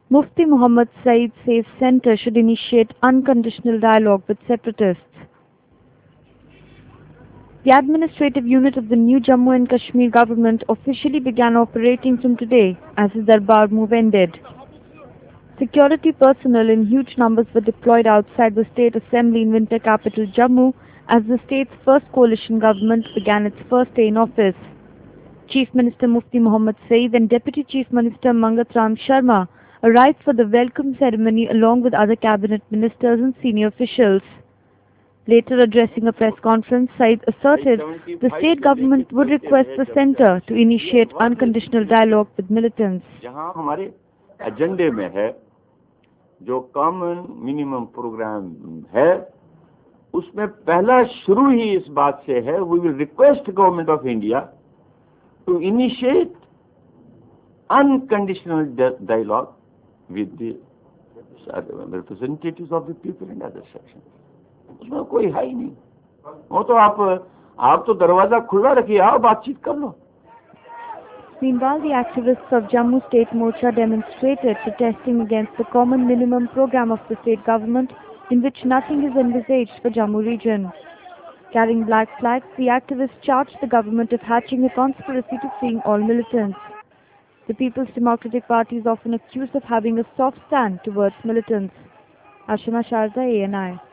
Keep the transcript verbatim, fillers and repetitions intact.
Mufti Muhammad Saeed says centre should initiate unconditional dialogue with separatists. The administrative unit of the new Jammu and Kashmir government officially began operating from today as the Darbar move ended. Security personnel in huge numbers were deployed outside the state assembly in winter capital Jammu as the state's first coalition government began its first day in office. Chief Minister Mufti Muhammad Saeed and Deputy Chief Minister Mangat Ram Sharma arrived for the welcome ceremony along with other cabinet ministers and senior officials. Later addressing a press conference, Saeed asserted the state government would request the centre to initiate unconditional dialogue with militants. जहां हमारे एजेंडे में है जो common minimum programme है उसमें पहला शुरू ही इस बात से है we will request government of India to initiate unconditional dialogue with the representatives of the people in other section. उसमें कोई है ही नहीं. वो तो आप आप तो दरवाजा खुला रखिए, आओ बातचीत कर लो. Meanwhile, the activists of Jammu State Morcha demonstrated protesting against the common minimum program of the state government in which nothing is envisaged for Jammu region. Carrying black flags, the activists charged the government of hatching a conspiracy to freeing all militants. The People's Democratic Party is often accused of having a soft stand towards militants. Ashima Sharda, A N I.